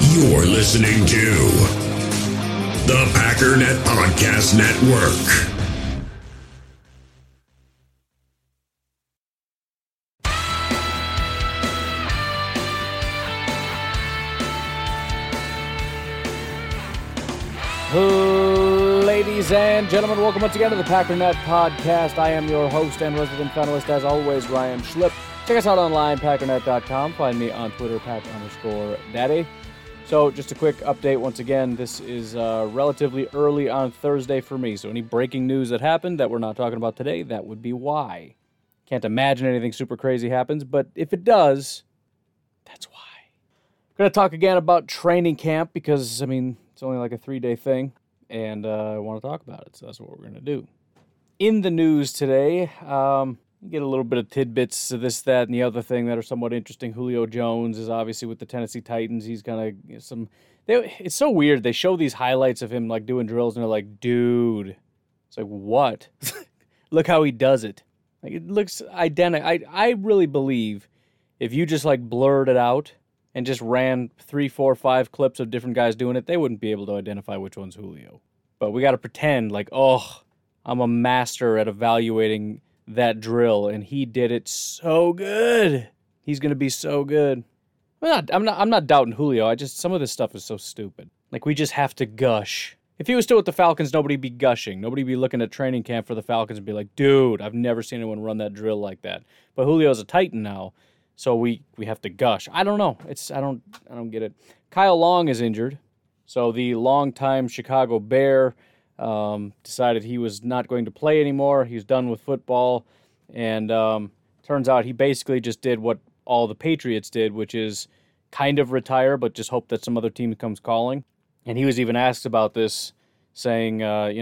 You're listening to the Packernet Podcast Network. Ladies and gentlemen, welcome once again to the Packernet Podcast. I am your host and resident panelist, as always, Ryan Schlipp. Check us out online, packernet.com. Find me on Twitter, Pack_Daddy. So, just a quick update once again. This is relatively early on Thursday for me. So, any breaking news that happened that we're not talking about today, that would be why. Can't imagine anything super crazy happens, but if it does, that's why. We're going to talk again about training camp because, it's only like a 3-day thing, and I want to talk about it, so that's what we're going to do. In the news today, you get a little bit of tidbits of this, that, and the other thing that are somewhat interesting. Julio Jones is obviously with the Tennessee Titans. He's kind of it's so weird. They show these highlights of him like doing drills, and they're like, dude. It's like, what? Look how he does it. Like, it looks identical. I really believe if you just like blurred it out and just ran 3, 4, 5 clips of different guys doing it, they wouldn't be able to identify which one's Julio. But we got to pretend like, oh, I'm a master at evaluating that drill, and he did it so good. He's going to be so good. I'm not doubting Julio. Some of this stuff is so stupid. Like, we just have to gush. If he was still with the Falcons, nobody'd be gushing. Nobody'd be looking at training camp for the Falcons and be like, dude, I've never seen anyone run that drill like that. But Julio's a Titan now, so we have to gush. I don't know. I don't get it. Kyle Long is injured. So the longtime Chicago Bear decided he was not going to play anymore. He was done with football. And turns out he basically just did what all the Patriots did, which is kind of retire, but just hope that some other team comes calling. And he was even asked about this, saying,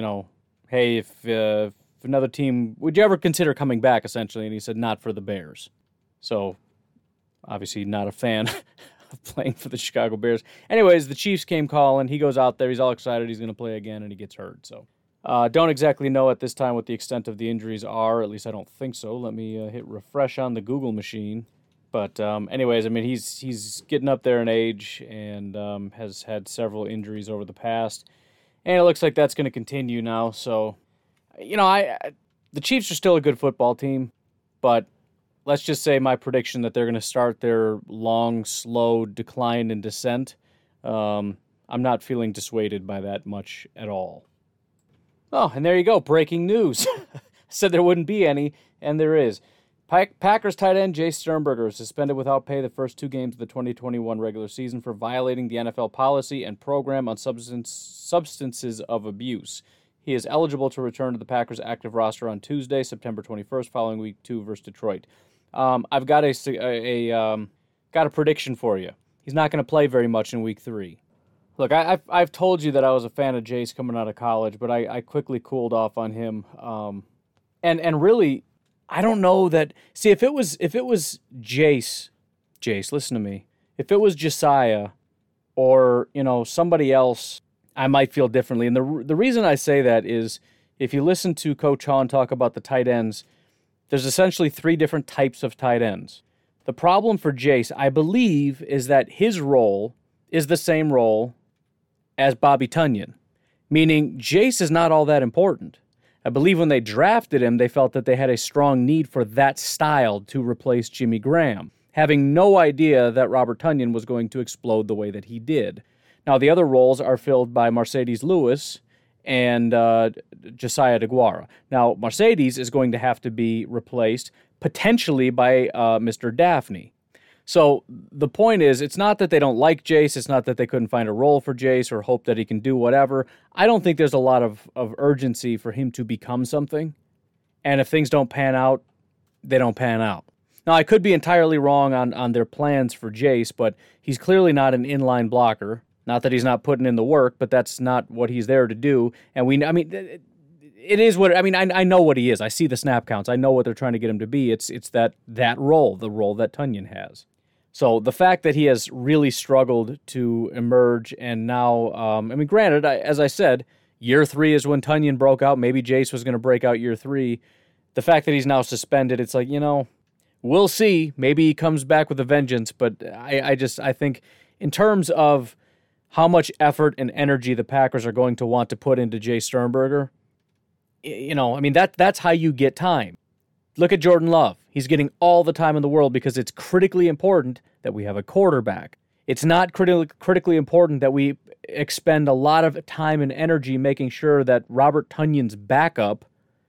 hey, if another team, would you ever consider coming back, essentially? And he said, not for the Bears. So obviously not a fan of playing for the Chicago Bears. Anyways, the Chiefs came calling. He goes out there. He's all excited. He's going to play again, and he gets hurt. So don't exactly know at this time what the extent of the injuries are. At least I don't think so. Let me hit refresh on the Google machine. But anyways, he's getting up there in age and has had several injuries over the past. And it looks like that's going to continue now. So, the Chiefs are still a good football team, but let's just say my prediction that they're going to start their long, slow decline and descent. I'm not feeling dissuaded by that much at all. Oh, and there you go. Breaking news. Said there wouldn't be any, and there is. Packers tight end Jace Sternberger is suspended without pay the first 2 games of the 2021 regular season for violating the NFL policy and program on substances of abuse. He is eligible to return to the Packers' active roster on Tuesday, September 21st, following Week 2 versus Detroit. I've got a prediction for you. He's not going to play very much in Week 3. Look, I've told you that I was a fan of Jace coming out of college, but I quickly cooled off on him. And really, I don't know that. See, if it was Jace, listen to me. If it was Josiah, or somebody else, I might feel differently. And the reason I say that is, if you listen to Coach Hahn talk about the tight ends, there's essentially 3 different types of tight ends. The problem for Jace, I believe, is that his role is the same role as Bobby Tonyan, meaning Jace is not all that important. I believe when they drafted him, they felt that they had a strong need for that style to replace Jimmy Graham, having no idea that Robert Tonyan was going to explode the way that he did. Now, the other roles are filled by Mercedes Lewis and Josiah DeGuara. Now, Mercedes is going to have to be replaced potentially by Mr. Daphne. So the point is, it's not that they don't like Jace. It's not that they couldn't find a role for Jace or hope that he can do whatever. I don't think there's a lot of urgency for him to become something. And if things don't pan out, they don't pan out. Now, I could be entirely wrong on their plans for Jace, but he's clearly not an inline blocker. Not that he's not putting in the work, but that's not what he's there to do. And it is what, I know what he is. I see the snap counts. I know what they're trying to get him to be. It's that role, the role that Tonyan has. So the fact that he has really struggled to emerge, and now, granted, as I said, year 3 is when Tonyan broke out. Maybe Jace was going to break out year 3. The fact that he's now suspended, it's like, we'll see. Maybe he comes back with a vengeance, but I think in terms of how much effort and energy the Packers are going to want to put into Jay Sternberger. That's how you get time. Look at Jordan Love. He's getting all the time in the world because it's critically important that we have a quarterback. It's not critically important that we expend a lot of time and energy making sure that Robert Tonyan's backup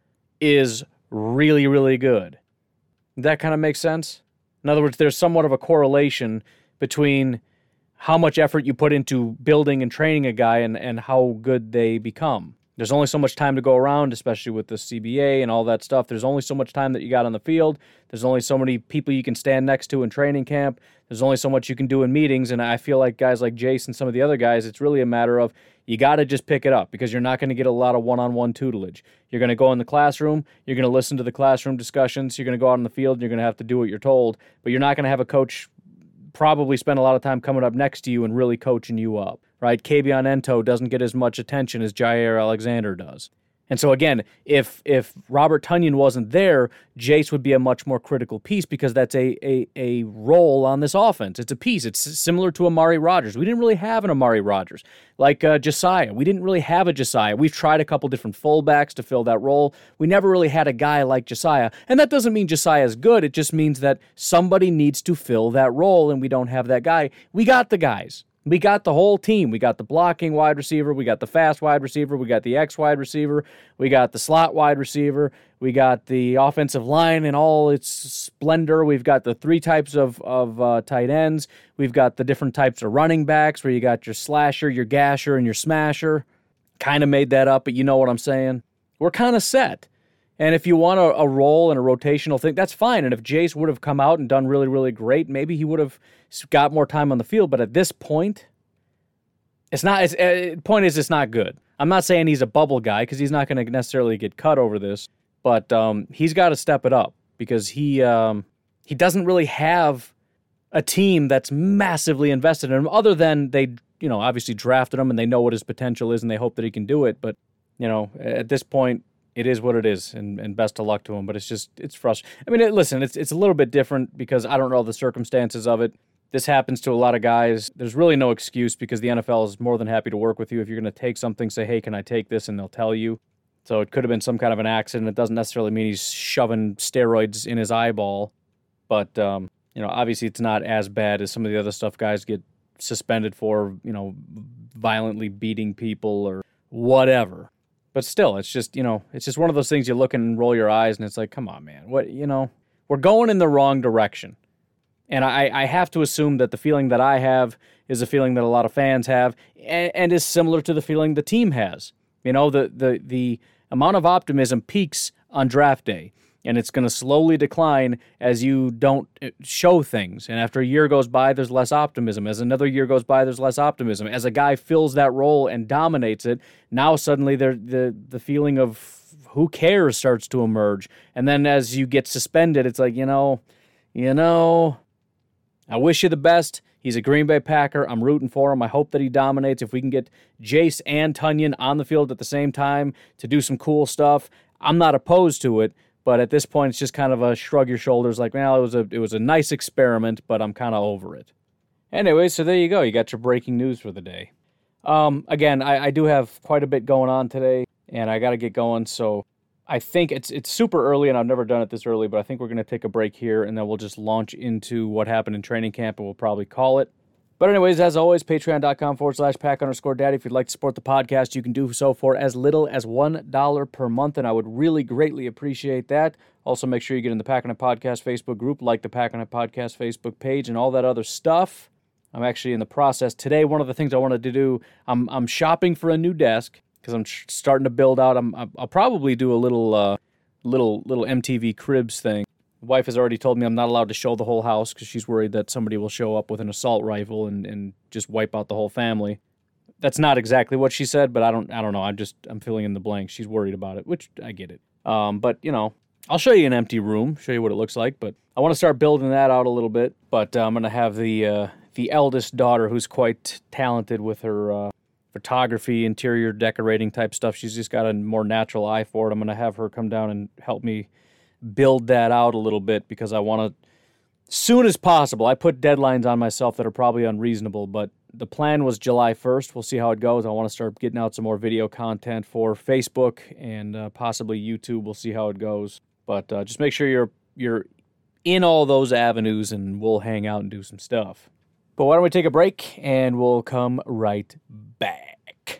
is really, really good. That kind of makes sense? In other words, there's somewhat of a correlation between how much effort you put into building and training a guy and how good they become. There's only so much time to go around, especially with the CBA and all that stuff. There's only so much time that you got on the field. There's only so many people you can stand next to in training camp. There's only so much you can do in meetings, and I feel like guys like Jace and some of the other guys, it's really a matter of you got to just pick it up because you're not going to get a lot of one-on-one tutelage. You're going to go in the classroom. You're going to listen to the classroom discussions. You're going to go out on the field, and you're going to have to do what you're told, but you're not going to have a coach probably spend a lot of time coming up next to you and really coaching you up, right? Kabion Ento doesn't get as much attention as Jair Alexander does. And so again, if Robert Tonyan wasn't there, Jace would be a much more critical piece because that's a role on this offense. It's a piece. It's similar to Amari Rodgers. We didn't really have an Amari Rodgers. Like Josiah. We didn't really have a Josiah. We've tried a couple different fullbacks to fill that role. We never really had a guy like Josiah. And that doesn't mean Josiah is good. It just means that somebody needs to fill that role, and we don't have that guy. We got the guys. We got the whole team. We got the blocking wide receiver. We got the fast wide receiver. We got the X wide receiver. We got the slot wide receiver. We got the offensive line in all its splendor. We've got the three types of tight ends. We've got the different types of running backs where you got your slasher, your gasher, and your smasher. Kind of made that up, but you know what I'm saying. We're kind of set. And if you want a role and a rotational thing, that's fine. And if Jace would have come out and done really, really great, maybe he would have got more time on the field. But at this point, it's not good. I'm not saying he's a bubble guy because he's not going to necessarily get cut over this. But he's got to step it up because he doesn't really have a team that's massively invested in him other than they, obviously drafted him and they know what his potential is and they hope that he can do it. But, at this point, it is what it is, and best of luck to him. But it's frustrating. I mean, listen, it's a little bit different because I don't know the circumstances of it. This happens to a lot of guys. There's really no excuse because the NFL is more than happy to work with you. If you're going to take something, say, hey, can I take this? And they'll tell you. So it could have been some kind of an accident. It doesn't necessarily mean he's shoving steroids in his eyeball. But, obviously it's not as bad as some of the other stuff guys get suspended for, violently beating people or whatever. But still, it's just one of those things you look and roll your eyes and it's like, come on, man. We're going in the wrong direction. And I have to assume that the feeling that I have is a feeling that a lot of fans have and is similar to the feeling the team has. The amount of optimism peaks on draft day, and it's going to slowly decline as you don't show things. And after a year goes by, there's less optimism. As another year goes by, there's less optimism. As a guy fills that role and dominates it, now suddenly the feeling of who cares starts to emerge. And then as you get suspended, it's like, I wish you the best. He's a Green Bay Packer. I'm rooting for him. I hope that he dominates. If we can get Jace and Tonyan on the field at the same time to do some cool stuff, I'm not opposed to it. But at this point, it's just kind of a shrug your shoulders like, well, it was a nice experiment, but I'm kind of over it. Anyway, so there you go. You got your breaking news for the day. Again, I do have quite a bit going on today, and I got to get going. So I think it's super early, and I've never done it this early, but I think we're going to take a break here, and then we'll just launch into what happened in training camp, and we'll probably call it. But anyways, as always, patreon.com/Pack_Daddy. If you'd like to support the podcast, you can do so for as little as $1 per month, and I would really greatly appreciate that. Also, make sure you get in the Pack on It Podcast Facebook group, like the Pack on It Podcast Facebook page, and all that other stuff. I'm actually in the process. Today, one of the things I wanted to do, I'm shopping for a new desk because I'm starting to build out. I'll probably do a little MTV Cribs thing. The wife has already told me I'm not allowed to show the whole house because she's worried that somebody will show up with an assault rifle and just wipe out the whole family. That's not exactly what she said, but I don't know. I'm filling in the blanks. She's worried about it, which I get it. But I'll show you an empty room, show you what it looks like. But I want to start building that out a little bit. But I'm going to have the eldest daughter, who's quite talented with her photography, interior decorating type stuff. She's just got a more natural eye for it. I'm going to have her come down and help me build that out a little bit because I want soon as possible. I put deadlines on myself that are probably unreasonable, but the plan was July 1st. We'll see how it goes. I want to start getting out some more video content for Facebook and possibly YouTube. We'll see how it goes. But just make sure you're in all those avenues, and we'll hang out and do some stuff. But why don't we take a break, and we'll come right back.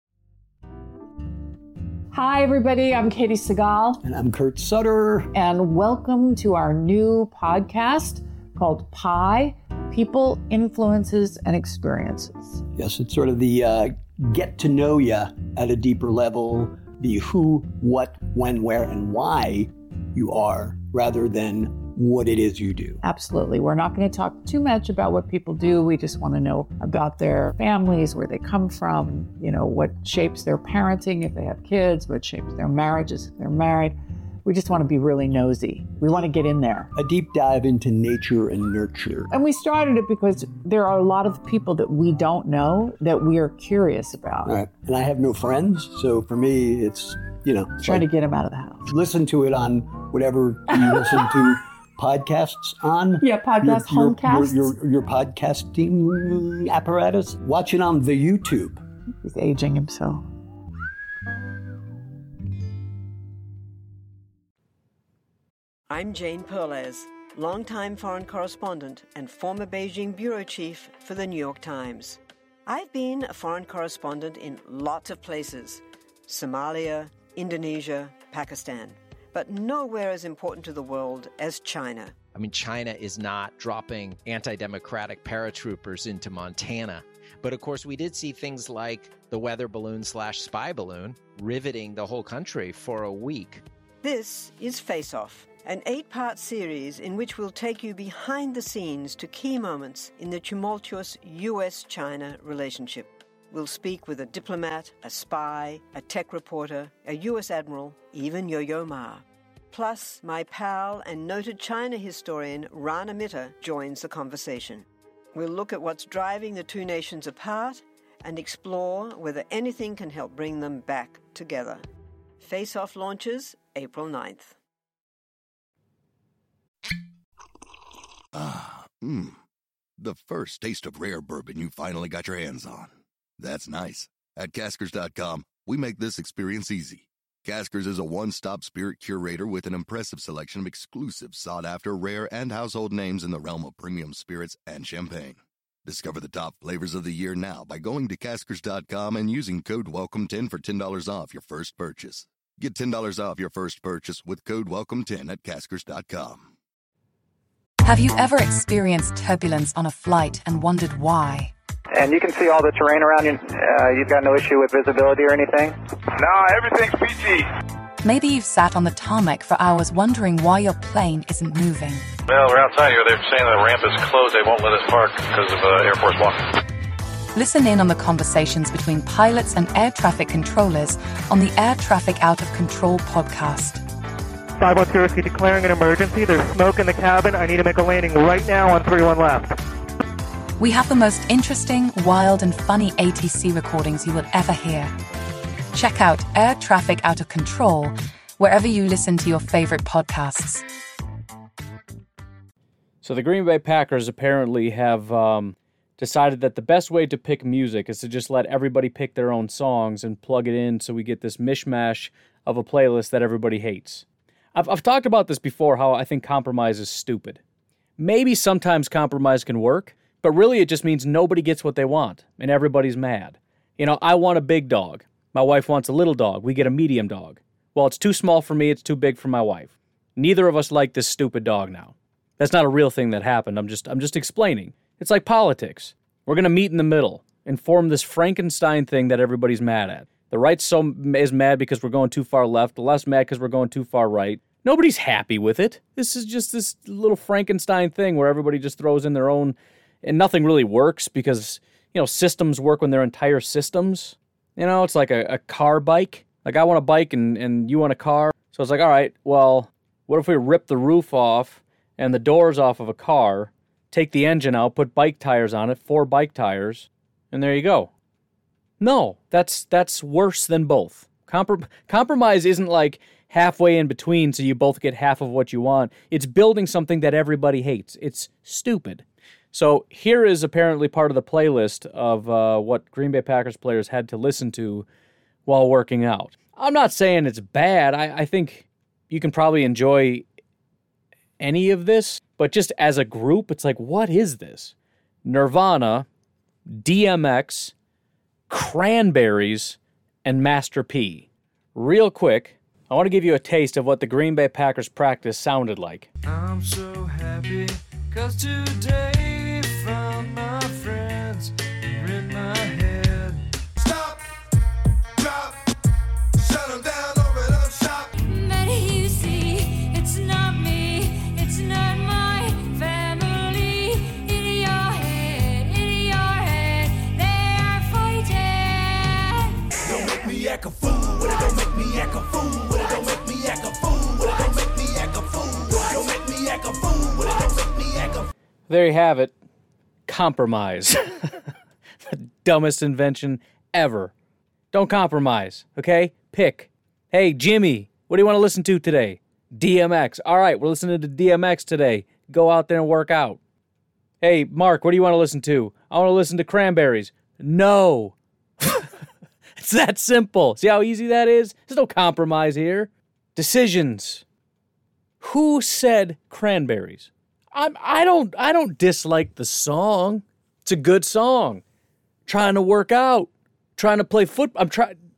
Hi, everybody. I'm Katie Segal. And I'm Kurt Sutter. And welcome to our new podcast called PI, People, Influences, and Experiences. Yes, it's sort of the get to know you at a deeper level, the who, what, when, where, and why you are, rather than what it is you do. Absolutely. We're not going to talk too much about what people do. We just want to know about their families, where they come from, what shapes their parenting if they have kids, what shapes their marriages if they're married. We just want to be really nosy. We want to get in there. A deep dive into nature and nurture. And we started it because there are a lot of people that we don't know that we are curious about. Right. And I have no friends, so for me, it's, trying to get them out of the house. Listen to it on whatever you listen to podcasts on. Yeah, homecasts. Your podcasting apparatus. Watch it on the YouTube. He's aging himself. I'm Jane Perlez, longtime foreign correspondent and former Beijing bureau chief for the New York Times. I've been a foreign correspondent in lots of places: Somalia, Indonesia, Pakistan, but nowhere as important to the world as China. I mean, China is not dropping anti-democratic paratroopers into Montana. But of course, we did see things like the weather balloon/spy balloon riveting the whole country for a week. This is Face Off, an 8-part series in which we'll take you behind the scenes to key moments in the tumultuous U.S.-China relationship. We'll speak with a diplomat, a spy, a tech reporter, a U.S. admiral, even Yo-Yo Ma. Plus, my pal and noted China historian Rana Mitter joins the conversation. We'll look at what's driving the two nations apart and explore whether anything can help bring them back together. Face Off launches April 9th. The first taste of rare bourbon you finally got your hands on. That's nice. At Caskers.com, we make this experience easy. Caskers is a one-stop spirit curator with an impressive selection of exclusive, sought-after, rare, and household names in the realm of premium spirits and champagne. Discover the top flavors of the year now by going to Caskers.com and using code WELCOME10 for $10 off your first purchase. Get $10 off your first purchase with code WELCOME10 at Caskers.com. Have you ever experienced turbulence on a flight and wondered why? And you can see all the terrain around you. You've got no issue with visibility or anything? No, everything's PG. Maybe you've sat on the tarmac for hours wondering why your plane isn't moving. Well, we're outside here. They're saying the ramp is closed. They won't let us park because of Air Force One. Listen in on the conversations between pilots and air traffic controllers on the Air Traffic Out of Control podcast. 510, declaring an emergency. There's smoke in the cabin. I need to make a landing right now on 31 left. We have the most interesting, wild, and funny ATC recordings you will ever hear. Check out Air Traffic Out of Control wherever you listen to your favorite podcasts. So the Green Bay Packers apparently have decided that the best way to pick music is to just let everybody pick their own songs and plug it in so we get this mishmash of a playlist that everybody hates. I've talked about this before, how I think compromise is stupid. Maybe sometimes compromise can work, but really it just means nobody gets what they want, and everybody's mad. I want a big dog. My wife wants a little dog. We get a medium dog. Well, it's too small for me, it's too big for my wife. Neither of us like this stupid dog now. That's not a real thing that happened. I'm just explaining. It's like politics. We're going to meet in the middle and form this Frankenstein thing that everybody's mad at. The right is mad because we're going too far left, the left's mad because we're going too far right. Nobody's happy with it. This is just this little Frankenstein thing where everybody just throws in their own, and nothing really works because, systems work when they're entire systems. It's like a car bike. Like I want a bike and you want a car. So it's like, all right, well, what if we rip the roof off and the doors off of a car, take the engine out, put bike tires on it, 4 bike tires, and there you go. No, that's worse than both. Compromise isn't like halfway in between so you both get half of what you want. It's building something that everybody hates. It's stupid. So here is apparently part of the playlist of what Green Bay Packers players had to listen to while working out. I'm not saying it's bad. I think you can probably enjoy any of this, but just as a group, it's like, what is this? Nirvana, DMX, Cranberries, and Master P. Real quick, I want to give you a taste of what the Green Bay Packers practice sounded like. I'm so happy, 'cause today found my friends are in my head. Stop, drop, shut them down, open up shop. But you see, it's not me, it's not my family. In your head, they are fighting. Don't make me act a fool, don't make me act a fool, don't make me act a fool, don't make me act a fool, don't make me act a fool, don't make me act a fool. There you have it. Compromise. The dumbest invention ever. Don't compromise, okay? Pick. Hey, Jimmy, what do you want to listen to today? DMX. All right, we're listening to DMX today. Go out there and work out. Hey, Mark, what do you want to listen to? I want to listen to Cranberries. No. It's that simple. See how easy that is? There's no compromise here. Decisions. Who said Cranberries? I don't dislike the song. It's a good song. Trying to work out. Trying to play football.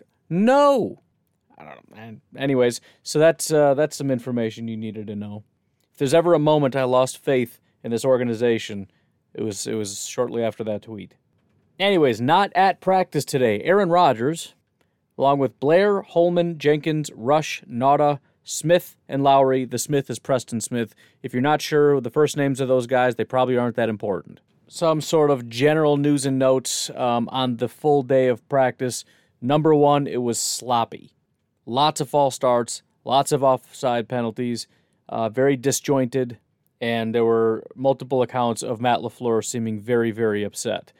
No. I don't know, man. Anyways, so that's some information you needed to know. If there's ever a moment I lost faith in this organization, it was shortly after that tweet. Anyways, not at practice today. Aaron Rodgers, along with Blair, Holman, Jenkins, Rush, Nauta, Smith, and Lowry. The Smith is Preston Smith. If you're not sure the first names of those guys, they probably aren't that important. Some sort of general news and notes on the full day of practice. Number one, it was sloppy. Lots of false starts, lots of offside penalties, very disjointed, and there were multiple accounts of Matt LaFleur seeming very, very upset.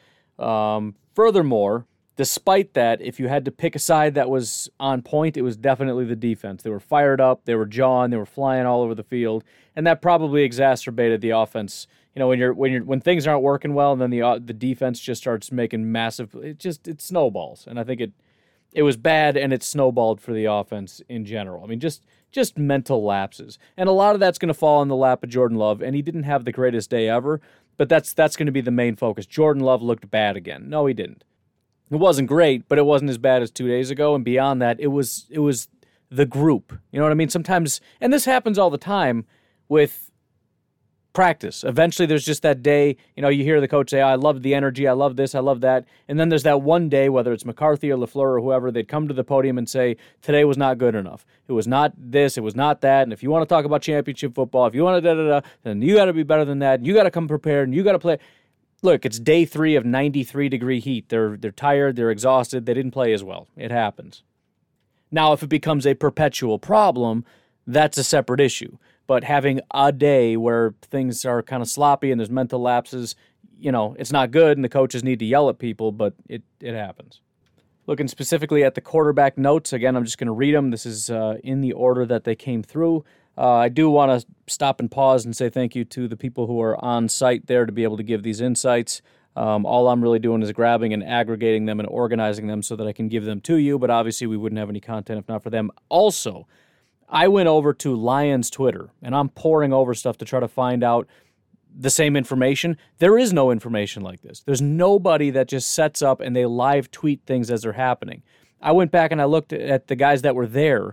Furthermore, despite that, if you had to pick a side that was on point, it was definitely the defense. They were fired up, they were jawing, they were flying all over the field, and that probably exacerbated the offense. You know, when things aren't working well, and then the defense just starts making massive, it snowballs, and I think it was bad, and it snowballed for the offense in general. I mean, just mental lapses, and a lot of that's going to fall in the lap of Jordan Love, and he didn't have the greatest day ever. But that's going to be the main focus. Jordan Love looked bad again. No, he didn't. It wasn't great, but it wasn't as bad as 2 days ago. And beyond that, it was the group. You know what I mean? Sometimes, and this happens all the time with practice. Eventually, there's just that day, you know, you hear the coach say, I love the energy, I love this, I love that. And then there's that one day, whether it's McCarthy or LaFleur or whoever, they'd come to the podium and say, today was not good enough. It was not this, it was not that. And if you want to talk about championship football, if you want to then you got to be better than that. And you got to come prepared and you got to play. Look, it's day 3 of 93-degree heat. They're tired, they're exhausted, they didn't play as well. It happens. Now, if it becomes a perpetual problem, that's a separate issue. But having a day where things are kind of sloppy and there's mental lapses, you know, it's not good and the coaches need to yell at people, but it happens. Looking specifically at the quarterback notes, again, I'm just going to read them. This is in the order that they came through. I do want to stop and pause and say thank you to the people who are on site there to be able to give these insights. All I'm really doing is grabbing and aggregating them and organizing them so that I can give them to you, but obviously we wouldn't have any content if not for them. Also, I went over to Lions Twitter, and I'm poring over stuff to try to find out the same information. There is no information like this. There's nobody that just sets up and they live tweet things as they're happening. I went back and I looked at the guys that were there,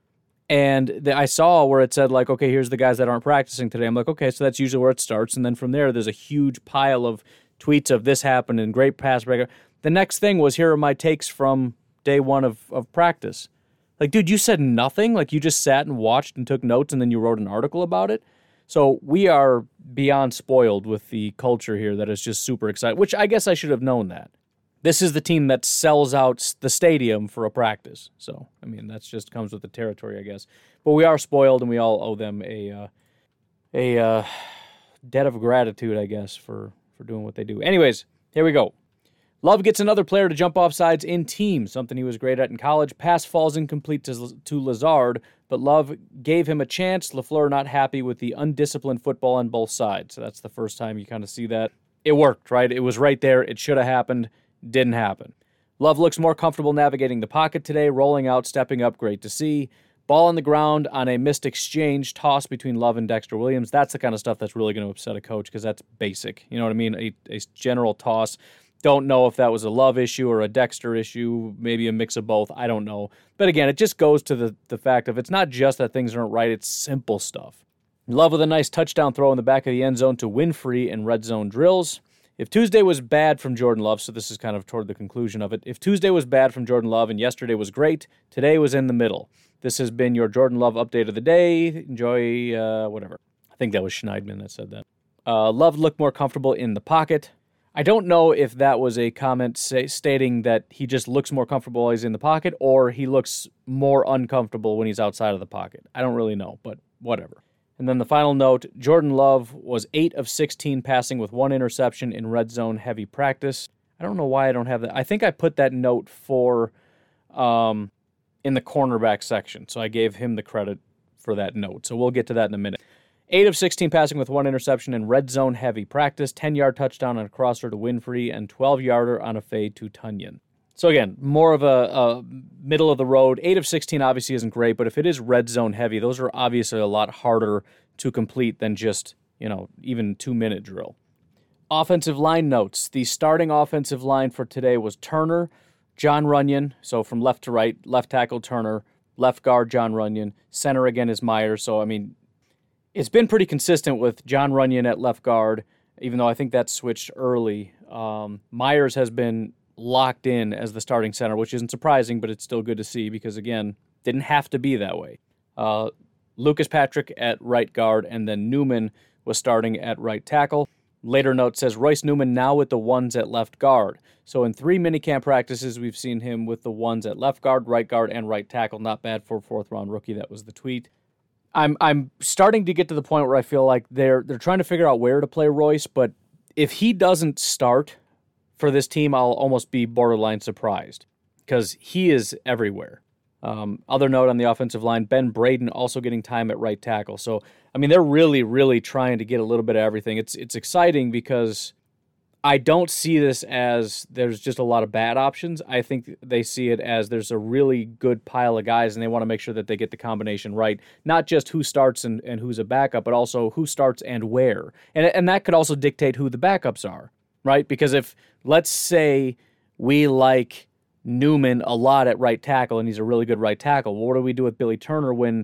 and I saw where it said, like, okay, here's the guys that aren't practicing today. I'm like, okay, so that's usually where it starts. And then from there, there's a huge pile of tweets of this happened and great pass breaker. The next thing was, here are my takes from day 1 of practice. Like, dude, you said nothing? Like, you just sat and watched and took notes and then you wrote an article about it? So we are beyond spoiled with the culture here that is just super excited, which I guess I should have known that. This is the team that sells out the stadium for a practice. So, I mean, that's just comes with the territory, I guess. But we are spoiled, and we all owe them a debt of gratitude, I guess, for doing what they do. Anyways, here we go. Love gets another player to jump off sides in teams, something he was great at in college. Pass falls incomplete to Lazard, but Love gave him a chance. LaFleur not happy with the undisciplined football on both sides. So that's the first time you kind of see that. It worked, right? It was right there. It should have happened. Didn't happen. Love looks more comfortable navigating the pocket today, rolling out, stepping up, great to see. Ball on the ground on a missed exchange toss between Love and Dexter Williams. That's the kind of stuff that's really going to upset a coach because that's basic. You know what I mean? A general toss. Don't know if that was a Love issue or a Dexter issue, maybe a mix of both. I don't know. But again, it just goes to the fact of it's not just that things aren't right, it's simple stuff. Love with a nice touchdown throw in the back of the end zone to Winfrey in red zone drills. If Tuesday was bad from Jordan Love, so this is kind of toward the conclusion of it, if Tuesday was bad from Jordan Love and yesterday was great, today was in the middle. This has been your Jordan Love update of the day. Enjoy, whatever. I think that was Schneidman that said that. Love looked more comfortable in the pocket. I don't know if that was a comment stating that he just looks more comfortable while he's in the pocket or he looks more uncomfortable when he's outside of the pocket. I don't really know, but whatever. And then the final note, Jordan Love was 8 of 16 passing with 1 interception in red zone heavy practice. I don't know why I don't have that. I think I put that note for in the cornerback section, so I gave him the credit for that note. So we'll get to that in a minute. 8 of 16 passing with 1 interception in red zone heavy practice, 10-yard touchdown on a crosser to Winfrey, and 12-yarder on a fade to Tunyon. So again, more of a middle of the road. 8 of 16 obviously isn't great, but if it is red zone heavy, those are obviously a lot harder to complete than just, even 2-minute drill. Offensive line notes. The starting offensive line for today was Turner, John Runyon, so from left to right, left tackle Turner, left guard John Runyon, center again is Myers. So, it's been pretty consistent with John Runyon at left guard, even though I think that switched early. Myers has been locked in as the starting center, which isn't surprising, but it's still good to see because, again, didn't have to be that way. Lucas Patrick at right guard, and then Newman was starting at right tackle. Later note says Royce Newman now with the ones at left guard. So in 3 minicamp practices, we've seen him with the ones at left guard, and right tackle. Not bad for a 4th-round rookie. That was the tweet. I'm starting to get to the point where I feel like they're trying to figure out where to play Royce, but if he doesn't start for this team, I'll almost be borderline surprised because he is everywhere. Other note on the offensive line, Ben Braden also getting time at right tackle. So, they're really, really trying to get a little bit of everything. It's exciting because I don't see this as there's just a lot of bad options. I think they see it as there's a really good pile of guys, and they want to make sure that they get the combination right. Not just who starts and who's a backup, but also who starts and where. And that could also dictate who the backups are, right? Because if, let's say, we like Newman a lot at right tackle, and he's a really good right tackle. Well, what do we do with Billy Turner when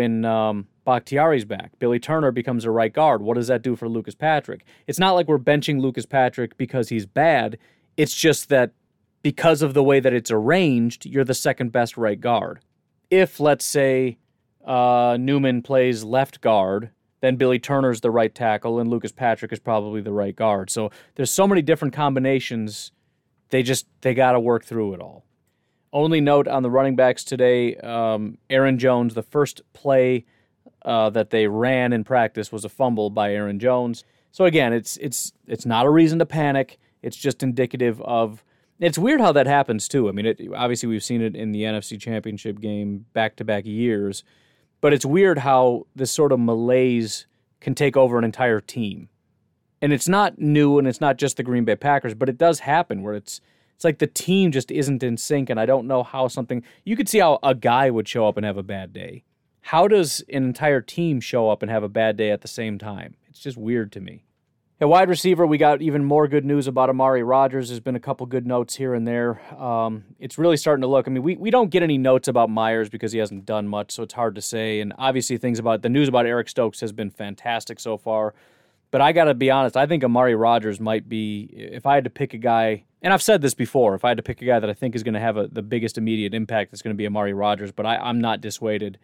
Bakhtiari's back? Billy Turner becomes a right guard. What does that do for Lucas Patrick? It's not like we're benching Lucas Patrick because he's bad. It's just that because of the way that it's arranged, you're the second best right guard. If, let's say, Newman plays left guard, then Billy Turner's the right tackle, and Lucas Patrick is probably the right guard. So there's so many different combinations. They got to work through it all. Only note on the running backs today, Aaron Jones, the first play that they ran in practice was a fumble by Aaron Jones. So again, it's not a reason to panic. It's just indicative of, it's weird how that happens too. Obviously we've seen it in the NFC Championship game back-to-back years, but it's weird how this sort of malaise can take over an entire team. And it's not new, and it's not just the Green Bay Packers, but it does happen where it's like the team just isn't in sync, and I don't know how you could see how a guy would show up and have a bad day. How does an entire team show up and have a bad day at the same time? It's just weird to me. At wide receiver, we got even more good news about Amari Rodgers. There's been a couple good notes here and there. It's really starting to look. We don't get any notes about Myers because he hasn't done much, so it's hard to say. And obviously the news about Eric Stokes has been fantastic so far. But I got to be honest, I think Amari Rodgers might be, if I had to pick a guy, and I've said this before, if I had to pick a guy that I think is going to have the biggest immediate impact, it's going to be Amari Rodgers, but I'm not dissuaded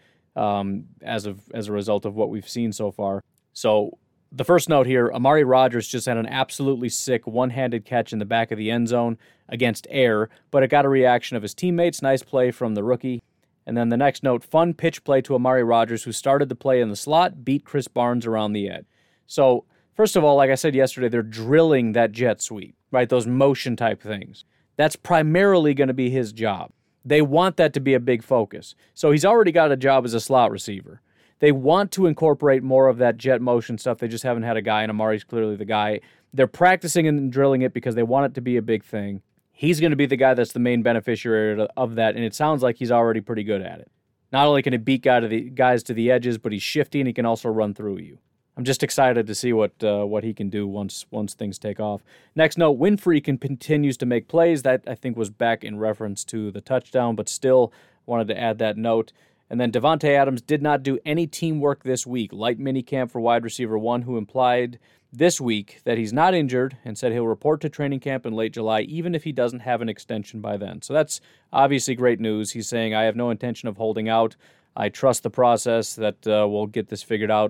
as a result of what we've seen so far. So the first note here, Amari Rodgers just had an absolutely sick one-handed catch in the back of the end zone against air, but it got a reaction of his teammates. Nice play from the rookie. And then the next note, fun pitch play to Amari Rodgers, who started the play in the slot, beat Chris Barnes around the edge. So First of all, like I said yesterday, they're drilling that jet sweep, right? Those motion type things. That's primarily going to be his job. They want that to be a big focus. So he's already got a job as a slot receiver. They want to incorporate more of that jet motion stuff. They just haven't had a guy, and Amari's clearly the guy. They're practicing and drilling it because they want it to be a big thing. He's going to be the guy that's the main beneficiary of that, and it sounds like he's already pretty good at it. Not only can he beat guys to the edges, but he's shifty, and he can also run through you. I'm just excited to see what he can do once things take off. Next note, Winfrey continues to make plays. That, I think, was back in reference to the touchdown, but still wanted to add that note. And then Davante Adams did not do any teamwork this week. Light minicamp for wide receiver 1, who implied this week that he's not injured and said he'll report to training camp in late July, even if he doesn't have an extension by then. So that's obviously great news. He's saying, I have no intention of holding out. I trust the process that we'll get this figured out.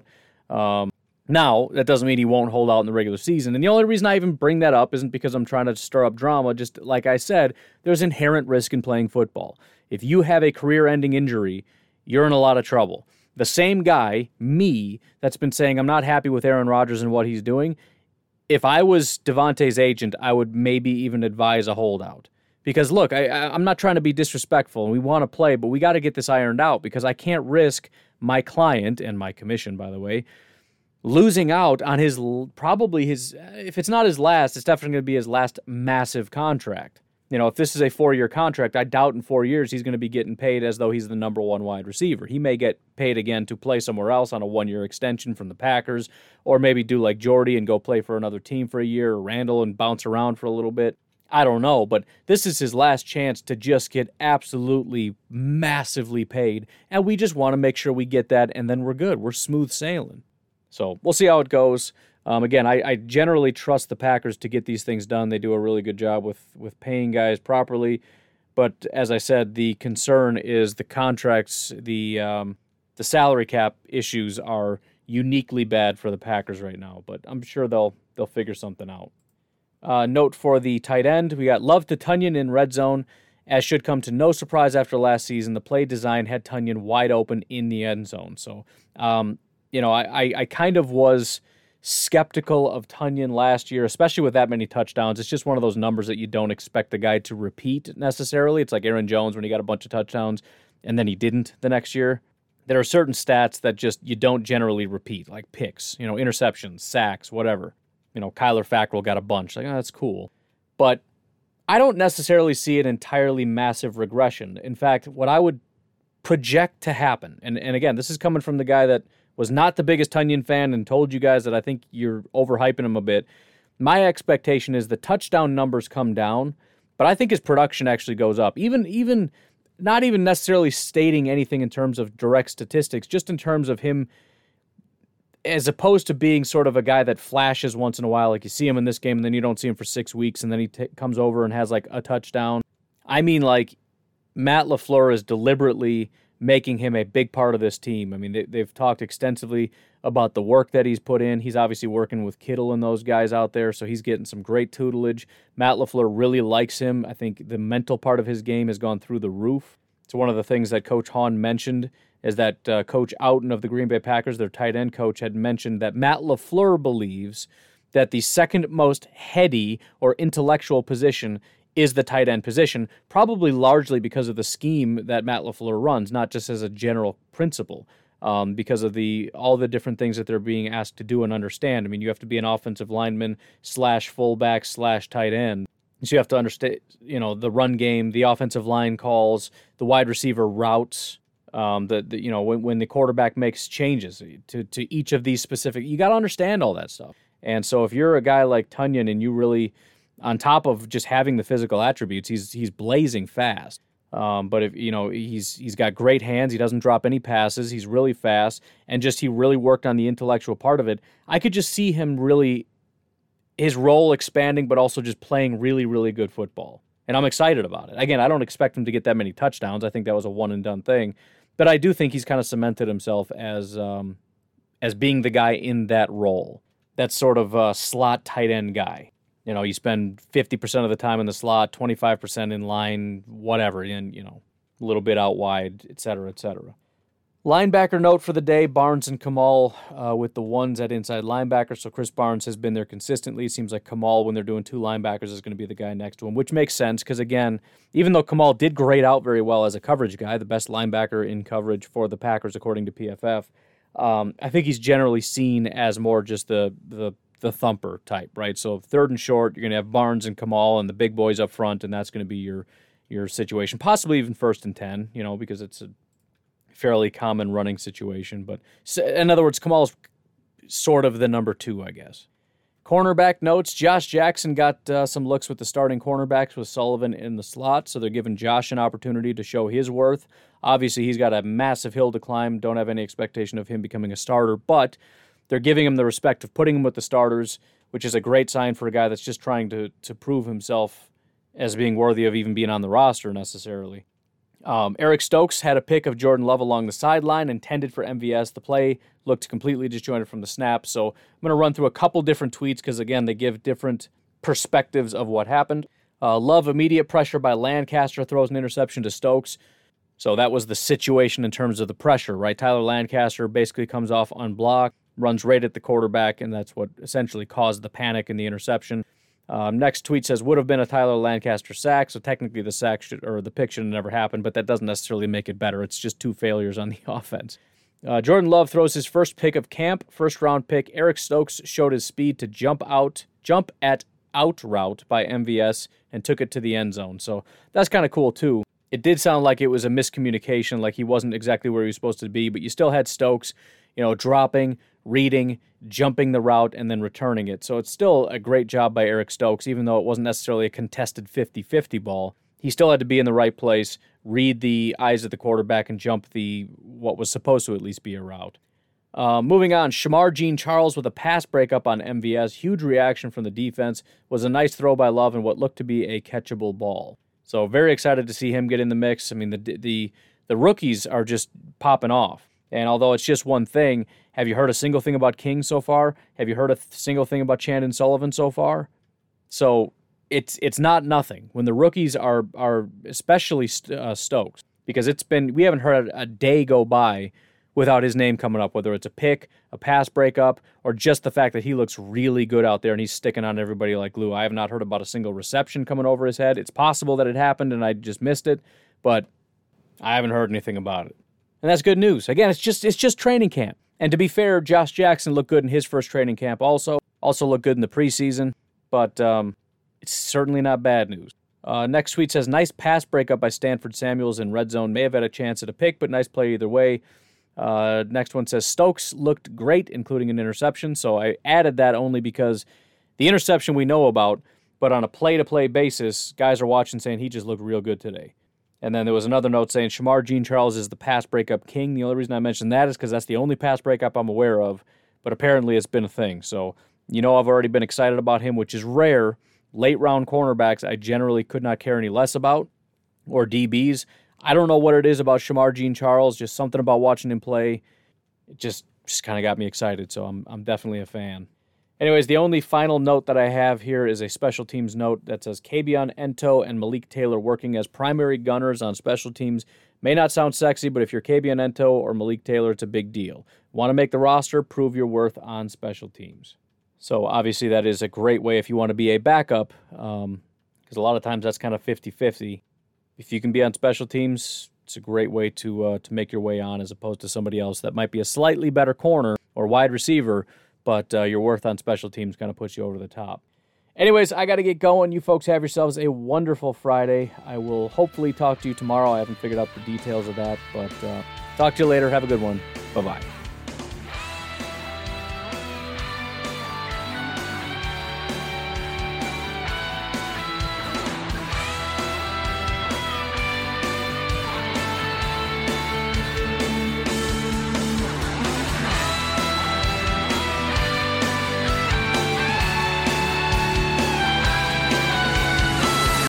Now, that doesn't mean he won't hold out in the regular season. And the only reason I even bring that up isn't because I'm trying to stir up drama. Just like I said, there's inherent risk in playing football. If you have a career-ending injury, you're in a lot of trouble. The same guy, me, that's been saying I'm not happy with Aaron Rodgers and what he's doing, if I was Davante's agent, I would maybe even advise a holdout. Because, look, I'm not trying to be disrespectful, and we want to play, but we got to get this ironed out because I can't risk my client, and my commission, by the way, losing out on probably his, if it's not his last, it's definitely going to be his last massive contract. You know, if this is a 4-year contract, I doubt in 4 years he's going to be getting paid as though he's the number 1 wide receiver. He may get paid again to play somewhere else on a 1-year extension from the Packers, or maybe do like Jordy and go play for another team for a year, or Randall and bounce around for a little bit. I don't know, but this is his last chance to just get absolutely massively paid, and we just want to make sure we get that, and then we're good. We're smooth sailing. So we'll see how it goes. Again, I generally trust the Packers to get these things done. They do a really good job with paying guys properly. But as I said, the concern is the contracts, the salary cap issues are uniquely bad for the Packers right now. But I'm sure they'll figure something out. Note for the tight end, we got Love to Tonyan in red zone. As should come to no surprise after last season, the play design had Tonyan wide open in the end zone. So, I kind of was skeptical of Tonyan last year, especially with that many touchdowns. It's just one of those numbers that you don't expect the guy to repeat necessarily. It's like Aaron Jones when he got a bunch of touchdowns and then he didn't the next year. There are certain stats that just you don't generally repeat, like picks, interceptions, sacks, whatever. Kyler Fackrell got a bunch. Like, that's cool. But I don't necessarily see an entirely massive regression. In fact, what I would project to happen, and again, this is coming from the guy that was not the biggest Tonyan fan and told you guys that I think you're overhyping him a bit. My expectation is the touchdown numbers come down, but I think his production actually goes up. Even not even necessarily stating anything in terms of direct statistics, just in terms of him as opposed to being sort of a guy that flashes once in a while, like you see him in this game and then you don't see him for 6 weeks and then he comes over and has like a touchdown. I mean, like Matt LaFleur is deliberately making him a big part of this team. I mean, they've talked extensively about the work that he's put in. He's obviously working with Kittle and those guys out there, so he's getting some great tutelage. Matt LaFleur really likes him. I think the mental part of his game has gone through the roof. It's one of the things that Coach Hahn mentioned is that Coach Outen of the Green Bay Packers, their tight end coach, had mentioned that Matt LaFleur believes that the second most heady or intellectual position is the tight end position, probably largely because of the scheme that Matt LaFleur runs, not just as a general principle, because of all the different things that they're being asked to do and understand. I mean, you have to be an offensive lineman / fullback / tight end. So you have to understand, the run game, the offensive line calls, the wide receiver routes, when the quarterback makes changes to each of these specific, you got to understand all that stuff. And so if you're a guy like Tonyan and you really, on top of just having the physical attributes, he's blazing fast. But if he's got great hands, he doesn't drop any passes, he's really fast, and he really worked on the intellectual part of it. I could just see him really, his role expanding, but also just playing really, really good football. And I'm excited about it. Again, I don't expect him to get that many touchdowns. I think that was a one and done thing. But I do think he's kind of cemented himself as being the guy in that role. That sort of slot tight end guy. You spend 50% of the time in the slot, 25% in line, whatever, and, a little bit out wide, et cetera, et cetera. Linebacker note for the day, Barnes and Kamal with the ones at inside linebacker. So Chris Barnes has been there consistently. It seems like Kamal, when they're doing two linebackers, is going to be the guy next to him, which makes sense because, again, even though Kamal did grade out very well as a coverage guy, the best linebacker in coverage for the Packers according to PFF, I think he's generally seen as more just the thumper type, right? So third and short, you're going to have Barnes and Kamal and the big boys up front, and that's going to be your situation. Possibly even 1st and 10, because it's a fairly common running situation. But in other words, Kamal's sort of the number 2, I guess. Cornerback notes, Josh Jackson got some looks with the starting cornerbacks with Sullivan in the slot, so they're giving Josh an opportunity to show his worth. Obviously, he's got a massive hill to climb. Don't have any expectation of him becoming a starter, but they're giving him the respect of putting him with the starters, which is a great sign for a guy that's just trying to prove himself as being worthy of even being on the roster necessarily. Eric Stokes had a pick of Jordan Love along the sideline intended for MVS. The play looked completely disjointed from the snap, so I'm going to run through a couple different tweets because, again, they give different perspectives of what happened. Love immediate pressure by Lancaster, throws an interception to Stokes. So that was the situation in terms of the pressure, right? Tyler Lancaster basically comes off unblocked, runs right at the quarterback, and that's what essentially caused the panic and the interception. Next tweet says, would have been a Tyler Lancaster sack, so technically the pick should have never happened, but that doesn't necessarily make it better. It's just 2 failures on the offense. Jordan Love throws his first pick of camp, first-round pick. Eric Stokes showed his speed to jump at out route by MVS and took it to the end zone. So that's kind of cool, too. It did sound like it was a miscommunication, like he wasn't exactly where he was supposed to be, but you still had Stokes, dropping, reading, jumping the route, and then returning it. So it's still a great job by Eric Stokes, even though it wasn't necessarily a contested 50-50 ball. He still had to be in the right place, read the eyes of the quarterback, and jump what was supposed to at least be a route. Moving on, Shamar Jean-Charles with a pass breakup on MVS. Huge reaction from the defense. Was a nice throw by Love and what looked to be a catchable ball. So very excited to see him get in the mix. I mean, the rookies are just popping off. And although it's just one thing, have you heard a single thing about King so far? Have you heard a single thing about Chandon Sullivan so far? So it's not nothing. When the rookies are especially Stokes, because we haven't heard a day go by without his name coming up, whether it's a pick, a pass breakup, or just the fact that he looks really good out there and he's sticking on everybody like glue. I have not heard about a single reception coming over his head. It's possible that it happened and I just missed it, but I haven't heard anything about it. And that's good news. Again, it's just training camp. And to be fair, Josh Jackson looked good in his first training camp also looked good in the preseason, but it's certainly not bad news. Next tweet says, nice pass breakup by Stanford Samuels in red zone. May have had a chance at a pick, but nice play either way. Next one says, Stokes looked great, including an interception. So I added that only because the interception we know about, but on a play-to-play basis, guys are watching saying he just looked real good today. And then there was another note saying Shamar Jean-Charles is the pass breakup king. The only reason I mentioned that is because that's the only pass breakup I'm aware of, but apparently it's been a thing. So, I've already been excited about him, which is rare. Late-round cornerbacks I generally could not care any less about, or DBs. I don't know what it is about Shamar Jean-Charles, just something about watching him play. It just kind of got me excited, so I'm definitely a fan. Anyways, the only final note that I have here is a special teams note that says Kabion Ento and Malik Taylor working as primary gunners on special teams. May not sound sexy, but if you're Kabion Ento or Malik Taylor, it's a big deal. Want to make the roster, prove your worth on special teams. So obviously that is a great way if you want to be a backup, because a lot of times that's kind of 50-50. If you can be on special teams, it's a great way to make your way on as opposed to somebody else that might be a slightly better corner or wide receiver, but your worth on special teams kind of puts you over the top. Anyways, I got to get going. You folks have yourselves a wonderful Friday. I will hopefully talk to you tomorrow. I haven't figured out the details of that, but talk to you later. Have a good one. Bye-bye.